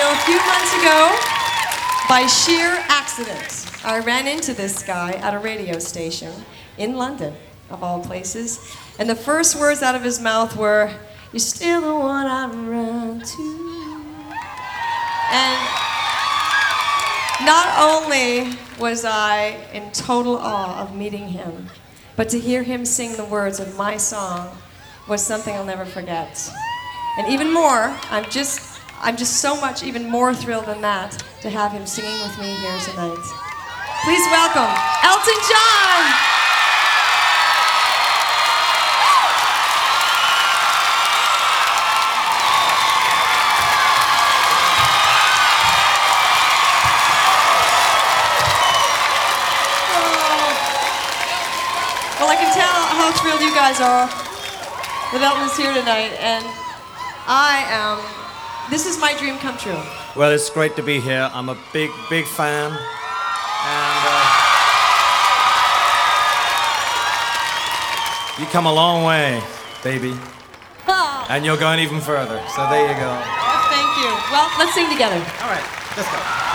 a few months ago, by sheer accident, I ran into this guy at a radio station in London, of all places, and the first words out of his mouth were, "You're still the one I run to." And not only was I in total awe of meeting him, but to hear him sing the words of my song was something I'll never forget. And even more, I'm just so much even more thrilled than that to have him singing with me here tonight. Please welcome Elton John! Well, I can tell how thrilled you guys are that Elton's here tonight, and this is my dream come true. Well, it's great to be here. I'm a big, big fan, and you come a long way, baby, and you're going even further, so there you go. Well, thank you. Well, let's sing together. All right, let's go.